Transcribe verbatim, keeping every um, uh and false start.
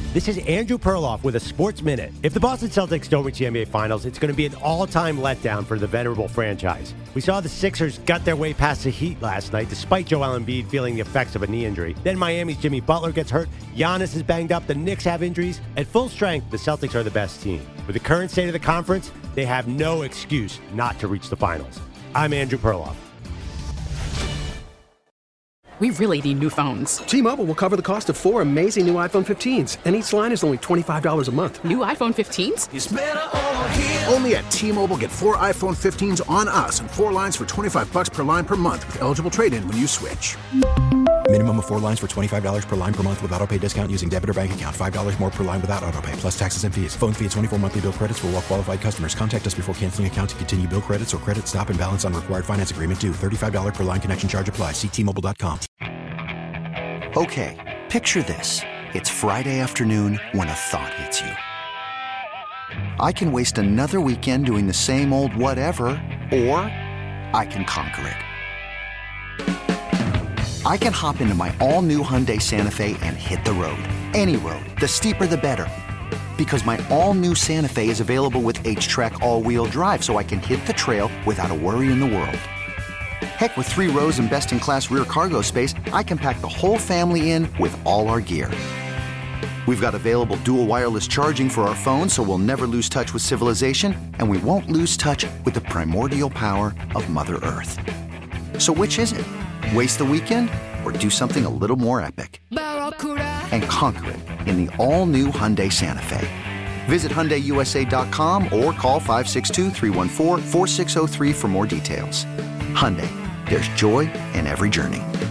This is Andrew Perloff with a Sports Minute. If the Boston Celtics don't reach the N B A Finals, it's going to be an all-time letdown for the venerable franchise. We saw the Sixers gut their way past the Heat last night, despite Joel Embiid feeling the effects of a knee injury. Then Miami's Jimmy Butler gets hurt, Giannis is banged up, the Knicks have injuries. At full strength, the Celtics are the best team. With the current state of the conference, they have no excuse not to reach the Finals. I'm Andrew Perloff. We really need new phones. T-Mobile will cover the cost of four amazing new iPhone fifteens, and each line is only twenty-five dollars a month. New iPhone fifteens? It's better over here. Only at T-Mobile, get four iPhone fifteens on us and four lines for twenty-five dollars per line per month with eligible trade-in when you switch. Minimum of four lines for twenty-five dollars per line per month with autopay discount using debit or bank account. five dollars more per line without autopay, plus taxes and fees. Phone fee at twenty-four monthly bill credits for well-qualified customers. Contact us before canceling account to continue bill credits or credit stop and balance on required finance agreement due. thirty-five dollars per line connection charge applies. See T Mobile dot com. Okay, picture this. It's Friday afternoon when a thought hits you. I can waste another weekend doing the same old whatever, or I can conquer it. I can hop into my all-new Hyundai Santa Fe and hit the road. Any road. The steeper, the better. Because my all-new Santa Fe is available with H-Track all-wheel drive, so I can hit the trail without a worry in the world. Heck, with three rows and best-in-class rear cargo space, I can pack the whole family in with all our gear. We've got available dual wireless charging for our phones, so we'll never lose touch with civilization, and we won't lose touch with the primordial power of Mother Earth. So which is it? Waste the weekend or do something a little more epic? And conquer it in the all-new Hyundai Santa Fe. Visit Hyundai U S A dot com or call five six two, three one four, four six zero three for more details. Hyundai, there's joy in every journey.